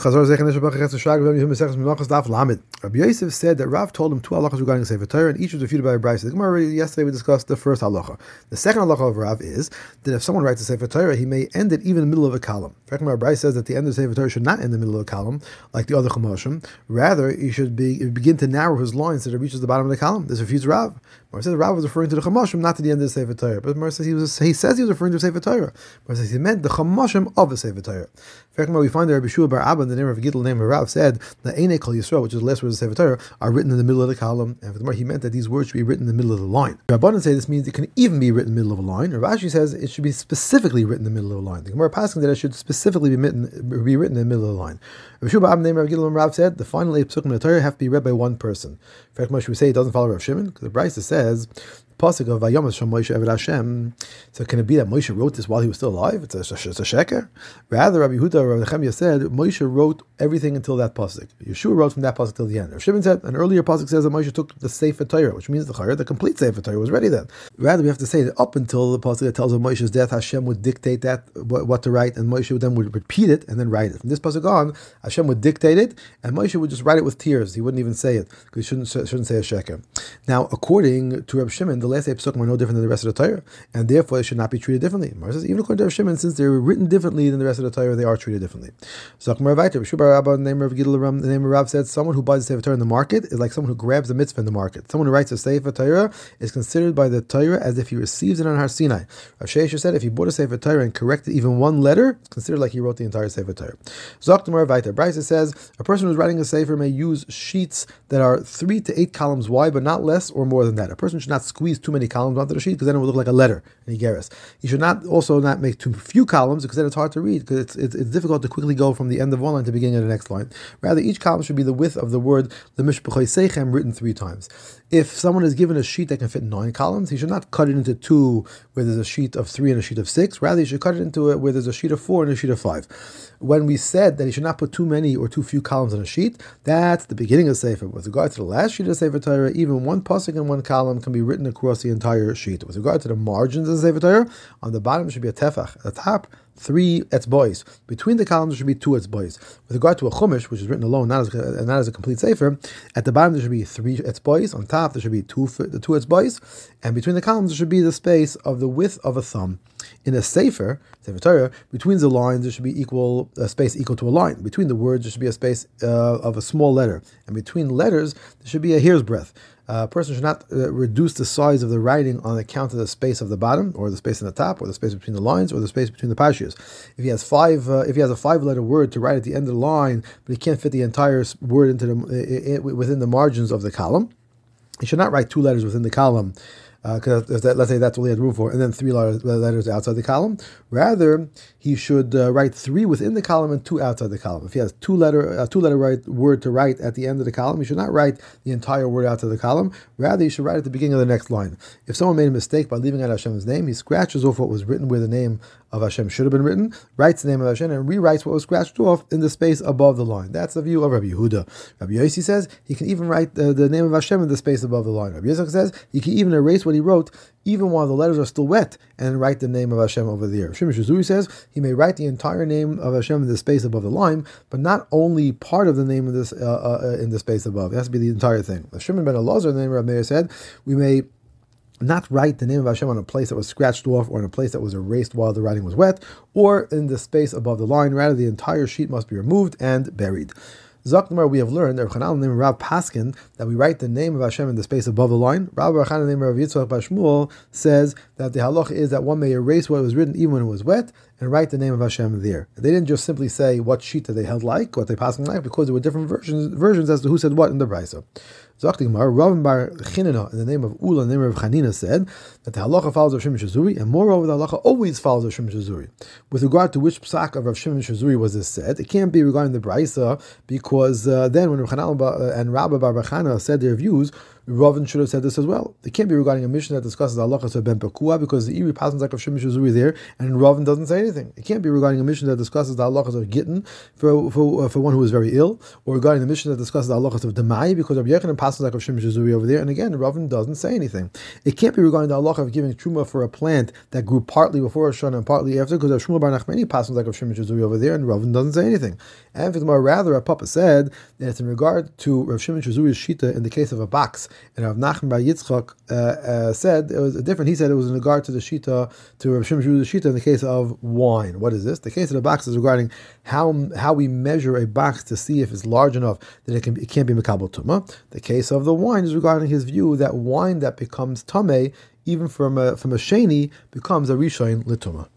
Yosef said that Rav told him two halachas regarding Sefer Torah, and each was refuted by a brayso. The Gemara yesterday we discussed the first halacha. The second halacha of Rav is that if someone writes a Sefer Torah, he may end it even in the middle of a column. In fact, our brayso says that the end of the Sefer Torah should not end in the middle of a column like the other Chumashim. Rather, he should begin to narrow his lines so that it reaches the bottom of the column. This refutes Rav. Mar says Rav was referring to the Chumashim, not to the end of the Sefer Torah. But Mar says he was referring to Sefer Torah. Mar says he meant the Chumashim of the Sefer Torah. In fact, we find that Rabbi Shua bar Abba, in the name of Gittel, name of Rav, said that Einei Kol Yisrael, which is the last words of Sefer Torah, are written in the middle of the column. And for the more, he meant that these words should be written in the middle of the line. Rabbanan say this means it can even be written in the middle of a line. Rav Ashi says it should be specifically written in the middle of a line. The Gemara passing that it should specifically be written in the middle of the line. Rabbi Shua bar Abba, name of Gittel, and Rav said the final 8 psukim in the Torah have to be read by one person. In fact, Moshe would say it doesn't follow Rav Shimon, because the Brisa says pasuk of Vayomas Sham Moshe Eved Hashem. So can it be that Moshe wrote this while he was still alive? It's a sheker. Rather, Rabbi Yehuda or Rabbi Nechemia said Moshe wrote everything until that pasuk. Yeshua wrote from that pasuk till the end. Rav Shimon said an earlier pasuk says that Moshe took the Sefer Torah, which means the complete Sefer Torah was ready then. Rather, we have to say that up until the pasuk that tells of Moshe's death, Hashem would dictate that what to write, and Moshe then would repeat it and then write it. From this pasuk on, Hashem would dictate it, and Moshe would just write it with tears. He wouldn't even say it because he shouldn't say a sheker. Now, according to Rav Shimon, the last 8 psukim are no different than the rest of the Torah, and therefore they should not be treated differently. Mar says even according to Rav Shimon, since they're written differently than the rest of the Torah, they are treated differently. So the name of Gittel, the name of Rav said, someone who buys a Sefer Torah in the market is like someone who grabs a mitzvah in the market. Someone who writes a Sefer Torah is considered by the Torah as if he receives it on Har Sinai. Rav Sheisha said if he bought a Sefer Torah and corrected even one letter, it's considered like he wrote the entire Sefer Torah. Zoktamar Vaita Brisa says a person who's writing a Sefer may use sheets that are 3 to 8 columns wide, but not less or more than that. A person should not squeeze too many columns onto the sheet because then it will look like a letter in Igeris. You should not make too few columns because then it's hard to read because it's difficult to quickly go from the end of one line to the beginning of the next line. Rather, each column should be the width of the word L'mishpachoi Seichem written 3 times. If someone is given a sheet that can fit 9 columns, he should not cut it into 2 where there's a sheet of 3 and a sheet of 6. Rather, he should cut it into it where there's a sheet of 4 and a sheet of 5. When we said that he should not put too many or too few columns on a sheet, that's the beginning of Sefer. With regard to the last sheet of Sefer Torah, even one pasuk in one column can be written across the entire sheet. With regard to the margins of the Sefer Torah, on the bottom should be a tefach. At the top, 3 etzbois. Between the columns there should be 2 etzbois. With regard to a chumash, which is written alone, not as a complete sefer, at the bottom there should be 3 etzbois. On top there should be 2 etzbois, and between the columns there should be the space of the width of a thumb. In a Sefer Torah, between the lines there should be a space equal to a line. Between the words there should be a space of a small letter, and between letters there should be a hair's breadth. A person should not reduce the size of the writing on account of the space of the bottom, or the space in the top, or the space between the lines, or the space between the pashias. If he has a 5-letter word to write at the end of the line, but he can't fit the entire word into within the margins of the column, he should not write 2 letters within the column. Because let's say that's all he had room for, and then 3 letters outside the column. Rather, he should write 3 within the column and 2 outside the column. If he has a 2-letter word to write at the end of the column, he should not write the entire word outside the column. Rather, he should write at the beginning of the next line. If someone made a mistake by leaving out Hashem's name, he scratches off what was written where the name of Hashem should have been written, writes the name of Hashem, and rewrites what was scratched off in the space above the line. That's the view of Rabbi Yehuda. Rabbi Yossi says he can even write the name of Hashem in the space above the line. Rabbi Yitzchak says he can even erase what he wrote even while the letters are still wet and write the name of Hashem over there. Shimon Shazuri says he may write the entire name of Hashem in the space above the line, but not only part of the name of this in the space above. It has to be the entire thing. Shimon ben Elazar, the name of Rabbi Meir, said we may not write the name of Hashem on a place that was scratched off or in a place that was erased while the writing was wet or in the space above the line. Rather, the entire sheet must be removed and buried. Zakmar, we have learned that Rav named Rav Paskin that we write the name of Hashem in the space above the line. Rav Rachanan named Rav Yitzchak Bar Shmuel says that the halach is that one may erase what was written even when it was wet and write the name of Hashem there. They didn't just simply say what sheet that they held like, what they Paskin like, because there were different versions as to who said what in the Brisa. Zaktimar, Rav Bar Chinina, in the name of Ula, in the name of Chanina, said that the halacha follows Rav Shimon Shazuri, and moreover, the halacha always follows Rav Shimon Shazuri. With regard to which psak of Rav Shimon Shazuri was this said, it can't be regarding the Brisa, because then when Rav Chanal and Rabbi Bar Chana said their views, Ravin should have said this as well. It can't be regarding a mission that discusses halachas of ben pekua because the iri passes like of Shimon Shizuri there, and Ravin doesn't say anything. It can't be regarding a mission that discusses the halachas of gittin for one who is very ill, or regarding the mission that discusses the halachas of demai because Rabbi Yochanan passes like of Shimon Shizuri over there, and again Ravin doesn't say anything. It can't be regarding the halacha of giving truma for a plant that grew partly before Rosh Hashanah and partly after, because Shmuel bar Nachmani passes like of Shimon Shizuri over there, and Ravin doesn't say anything. And rather, Rav Papa said that it's in regard to Rav Shimon Shizuri's shita in the case of a box, and Rav Nachman bar Yitzchak said it was different. He said it was in regard to the shita, to Rav Shimon Shizuri's shita in the case of wine. What is this? The case of the box is regarding how we measure a box to see if it's large enough that it can't be mekabel tuma. The case of the wine is regarding his view that wine that becomes tameh, even from a sheni, becomes a rishon l'tuma.